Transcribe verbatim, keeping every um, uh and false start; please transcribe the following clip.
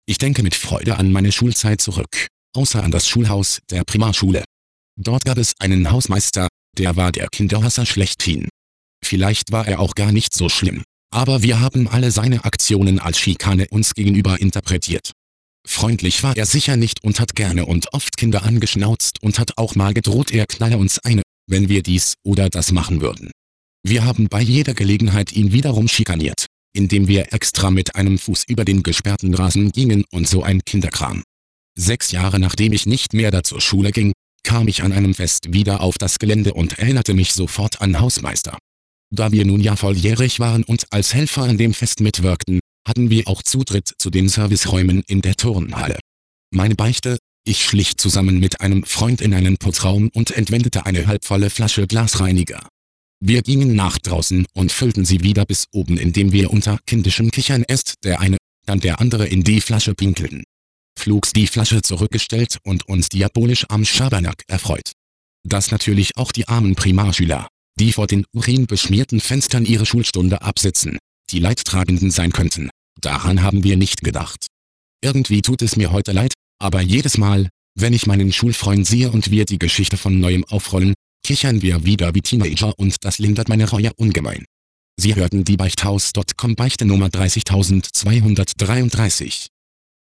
Ich denke mit Freude an meine Schulzeit zurück, außer an das Schulhaus der Primarschule. Dort gab es einen Hausmeister, der war der Kinderhasser schlechthin. Vielleicht war er auch gar nicht so schlimm, aber wir haben alle seine Aktionen als Schikane uns gegenüber interpretiert. Freundlich war er sicher nicht und hat gerne und oft Kinder angeschnauzt und hat auch mal gedroht, er knalle uns eine, wenn wir dies oder das machen würden. Wir haben bei jeder Gelegenheit ihn wiederum schikaniert, indem wir extra mit einem Fuß über den gesperrten Rasen gingen und so ein Kinderkram. Sechs Jahre nachdem ich nicht mehr da zur Schule ging, kam ich an einem Fest wieder auf das Gelände und erinnerte mich sofort an Hausmeister. Da wir nun ja volljährig waren und als Helfer an dem Fest mitwirkten, hatten wir auch Zutritt zu den Serviceräumen in der Turnhalle. Meine Beichte: Ich schlich zusammen mit einem Freund in einen Putzraum und entwendete eine halbvolle Flasche Glasreiniger. Wir gingen nach draußen und füllten sie wieder bis oben, indem wir unter kindischem Kichern erst der eine, dann der andere in die Flasche pinkelten. Flugs die Flasche zurückgestellt und uns diabolisch am Schabernack erfreut. Dass natürlich auch die armen Primarschüler, die vor den urinbeschmierten Fenstern ihre Schulstunde absitzen, die Leidtragenden sein könnten, daran haben wir nicht gedacht. Irgendwie tut es mir heute leid, aber jedes Mal, wenn ich meinen Schulfreund sehe und wir die Geschichte von neuem aufrollen, kichern wir wieder wie Teenager und das lindert meine Reue ungemein. Sie hörten die Beichthaus Punkt com Beichte Nummer dreißigtausendzweihundertdreiunddreißig.